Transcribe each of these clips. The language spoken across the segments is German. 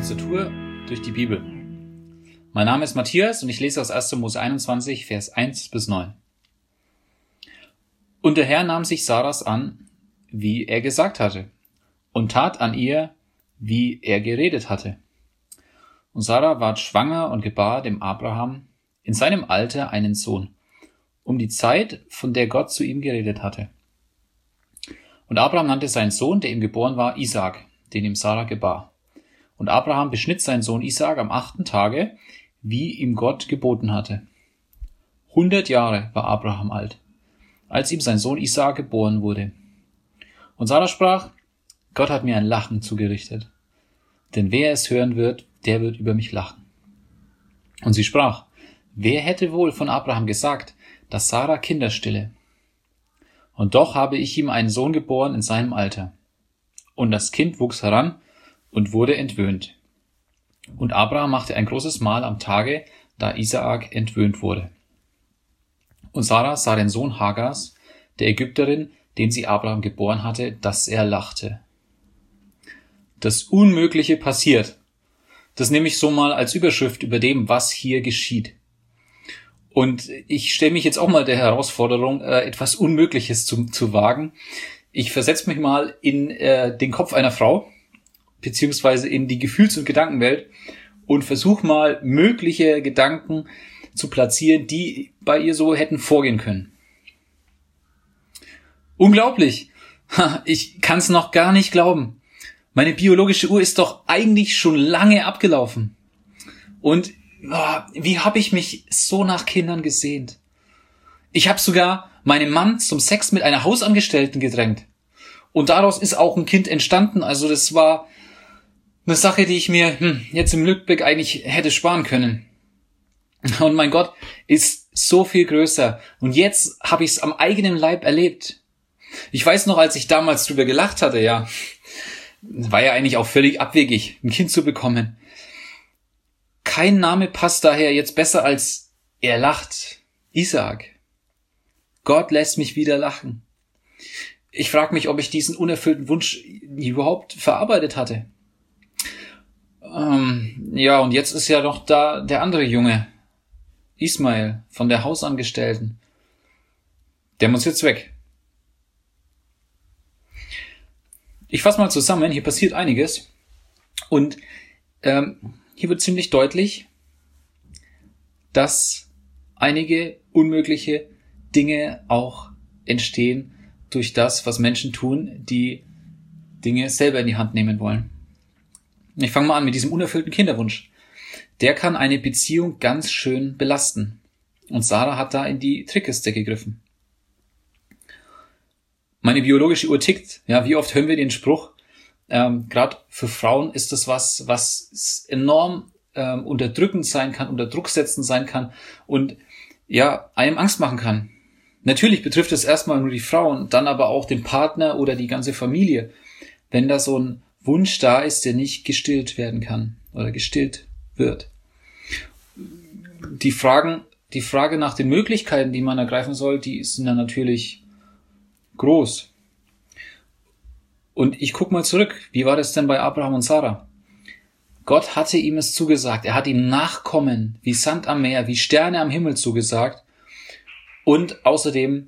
kurze Tour durch die Bibel. Mein Name ist Matthias und ich lese aus 1. Mose 21, Vers 1 bis 9. Und der Herr nahm sich Saras an, wie er gesagt hatte, und tat an ihr, wie er geredet hatte. Und Sarah ward schwanger und gebar dem Abraham in seinem Alter einen Sohn, um die Zeit, von der Gott zu ihm geredet hatte. Und Abraham nannte seinen Sohn, der ihm geboren war, Isaak, den ihm Sarah gebar. Und Abraham beschnitt seinen Sohn Isaak am 8. Tage, wie ihm Gott geboten hatte. 100 Jahre war Abraham alt, als ihm sein Sohn Isaak geboren wurde. Und Sarah sprach, Gott hat mir ein Lachen zugerichtet, denn wer es hören wird, der wird über mich lachen. Und sie sprach, wer hätte wohl von Abraham gesagt, dass Sarah Kinder stille? Und doch habe ich ihm einen Sohn geboren in seinem Alter. Und das Kind wuchs heran und wurde entwöhnt. Und Abraham machte ein großes Mahl am Tage, da Isaak entwöhnt wurde. Und Sarah sah den Sohn Hagars, der Ägypterin, den sie Abraham geboren hatte, dass er lachte. Das Unmögliche passiert. Das nehme ich so mal als Überschrift über dem, was hier geschieht. Und ich stelle mich jetzt auch mal der Herausforderung, etwas Unmögliches zu wagen. Ich versetze mich mal in den Kopf einer Frau, beziehungsweise in die Gefühls- und Gedankenwelt und versuche mal mögliche Gedanken zu platzieren, die bei ihr so hätten vorgehen können. Unglaublich! Ich kann es noch gar nicht glauben. Meine biologische Uhr ist doch eigentlich schon lange abgelaufen. Und wie habe ich mich so nach Kindern gesehnt? Ich habe sogar meinen Mann zum Sex mit einer Hausangestellten gedrängt. Und daraus ist auch ein Kind entstanden. Also das war eine Sache, die ich mir jetzt im Rückblick eigentlich hätte sparen können. Und mein Gott ist so viel größer. Und jetzt habe ich es am eigenen Leib erlebt. Ich weiß noch, als ich damals drüber gelacht hatte, ja, war ja eigentlich auch völlig abwegig, ein Kind zu bekommen. Kein Name passt daher jetzt besser als er lacht. Isaak. Gott lässt mich wieder lachen. Ich frage mich, ob ich diesen unerfüllten Wunsch überhaupt verarbeitet hatte. Ja, und jetzt ist ja noch da der andere Junge, Ismael, von der Hausangestellten. Der muss jetzt weg. Ich fasse mal zusammen, hier passiert einiges. Und hier wird ziemlich deutlich, dass einige unmögliche Dinge auch entstehen durch das, was Menschen tun, die Dinge selber in die Hand nehmen wollen. Ich fange mal an mit diesem unerfüllten Kinderwunsch. Der kann eine Beziehung ganz schön belasten. Und Sarah hat da in die Trickkiste gegriffen. Meine biologische Uhr tickt. Ja, wie oft hören wir den Spruch? Gerade für Frauen ist das was enorm unterdrückend sein kann, unter Druck setzend sein kann und ja, einem Angst machen kann. Natürlich betrifft es erstmal nur die Frauen, dann aber auch den Partner oder die ganze Familie, wenn da so ein Wunsch da ist, der nicht gestillt werden kann oder gestillt wird. Die Frage nach den Möglichkeiten, die man ergreifen soll, die sind dann natürlich groß. Und ich guck mal zurück. Wie war das denn bei Abraham und Sarah? Gott hatte ihm es zugesagt. Er hat ihm Nachkommen wie Sand am Meer, wie Sterne am Himmel zugesagt. Und außerdem,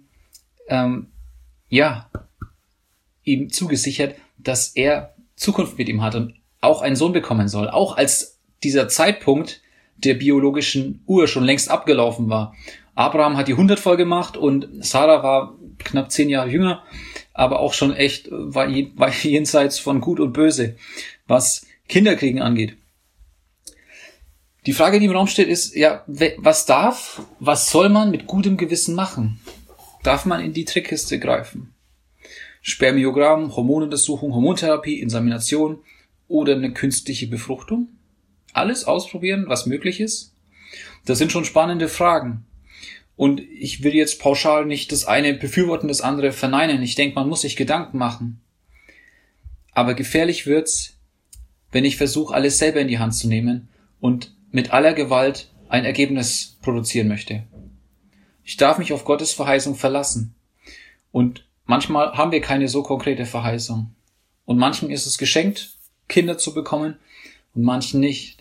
ihm zugesichert, dass er Zukunft mit ihm hat und auch einen Sohn bekommen soll. Auch als dieser Zeitpunkt der biologischen Uhr schon längst abgelaufen war. Abraham hat die 100 voll gemacht und Sarah war knapp 10 Jahre jünger, aber auch schon echt war jenseits von Gut und Böse, was Kinderkriegen angeht. Die Frage, die im Raum steht, ist, ja, was soll man mit gutem Gewissen machen? Darf man in die Trickkiste greifen? Spermiogramm, Hormonuntersuchung, Hormontherapie, Insemination oder eine künstliche Befruchtung? Alles ausprobieren, was möglich ist? Das sind schon spannende Fragen. Und ich will jetzt pauschal nicht das eine befürworten, das andere verneinen. Ich denke, man muss sich Gedanken machen. Aber gefährlich wird's, wenn ich versuche, alles selber in die Hand zu nehmen und mit aller Gewalt ein Ergebnis produzieren möchte. Ich darf mich auf Gottes Verheißung verlassen. Und manchmal haben wir keine so konkrete Verheißung. Und manchen ist es geschenkt, Kinder zu bekommen. und manchen nicht.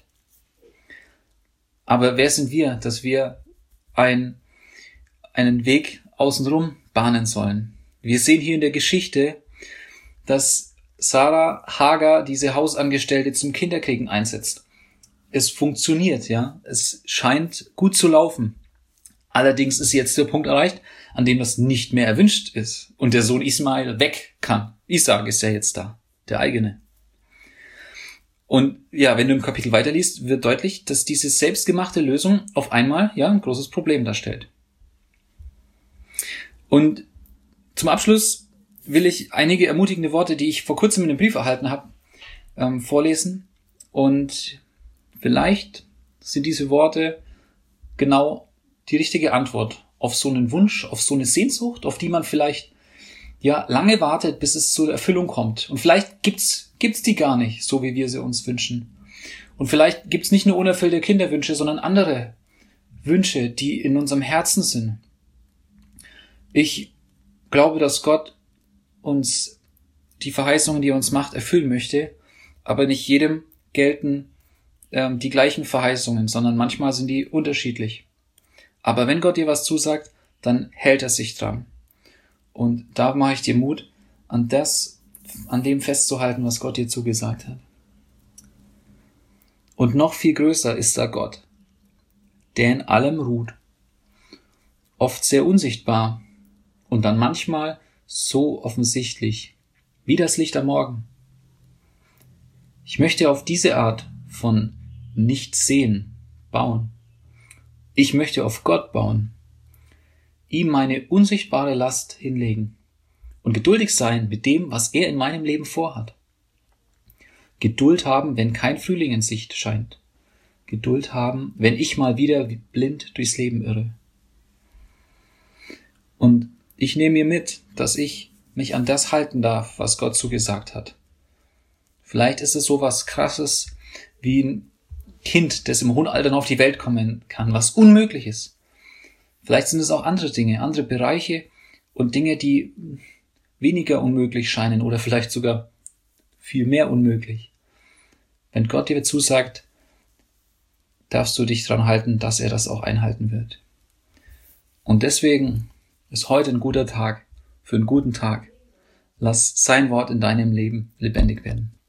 Aber wer sind wir, dass wir einen Weg außenrum bahnen sollen? Wir sehen hier in der Geschichte, dass Sarah Hagar, diese Hausangestellte, zum Kinderkriegen einsetzt. Es funktioniert, ja. Es scheint gut zu laufen. Allerdings ist jetzt der Punkt erreicht, an dem das nicht mehr erwünscht ist und der Sohn Ismael weg kann. Isaak ist ja jetzt da, der eigene. Und ja, wenn du im Kapitel weiterliest, wird deutlich, dass diese selbstgemachte Lösung auf einmal ja ein großes Problem darstellt. Und zum Abschluss will ich einige ermutigende Worte, die ich vor kurzem in einem Brief erhalten habe, vorlesen. Und vielleicht sind diese Worte genau die richtige Antwort auf so einen Wunsch, auf so eine Sehnsucht, auf die man vielleicht ja lange wartet, bis es zur Erfüllung kommt. Und vielleicht gibt's die gar nicht, so wie wir sie uns wünschen. Und vielleicht gibt's nicht nur unerfüllte Kinderwünsche, sondern andere Wünsche, die in unserem Herzen sind. Ich glaube, dass Gott uns die Verheißungen, die er uns macht, erfüllen möchte, aber nicht jedem gelten die gleichen Verheißungen, sondern manchmal sind die unterschiedlich. Aber wenn Gott dir was zusagt, dann hält er sich dran. Und da mache ich dir Mut, an dem festzuhalten, was Gott dir zugesagt hat. Und noch viel größer ist da Gott, der in allem ruht. Oft sehr unsichtbar und dann manchmal so offensichtlich, wie das Licht am Morgen. Ich möchte auf diese Art von Nichtsehen bauen. Ich möchte auf Gott bauen, ihm meine unsichtbare Last hinlegen und geduldig sein mit dem, was er in meinem Leben vorhat. Geduld haben, wenn kein Frühling in Sicht scheint. Geduld haben, wenn ich mal wieder wie blind durchs Leben irre. Und ich nehme mir mit, dass ich mich an das halten darf, was Gott zugesagt hat. Vielleicht ist es so was Krasses wie ein Kind, das im hohen Alter noch auf die Welt kommen kann, was unmöglich ist. Vielleicht sind es auch andere Dinge, andere Bereiche und Dinge, die weniger unmöglich scheinen oder vielleicht sogar viel mehr unmöglich. Wenn Gott dir zusagt, darfst du dich daran halten, dass er das auch einhalten wird. Und deswegen ist heute ein guter Tag für einen guten Tag. Lass sein Wort in deinem Leben lebendig werden.